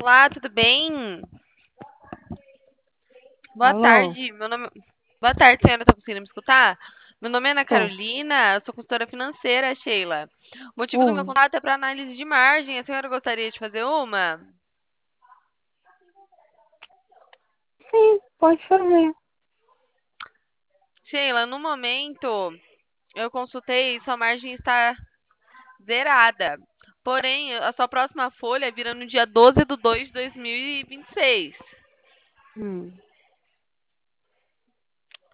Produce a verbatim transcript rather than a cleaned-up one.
Olá, tudo bem? Boa Alô? tarde. Meu nome... Boa tarde, senhora. Tá conseguindo me escutar? Meu nome é Ana Tô. Carolina, eu sou consultora financeira, Sheila. O motivo do meu Oi. contato é para análise de margem. A senhora gostaria de fazer uma? Sim, pode fazer. Sheila, no momento eu consultei e sua margem está zerada. Porém, a sua próxima folha vira no dia doze de dois de dois mil e vinte e seis. Hum.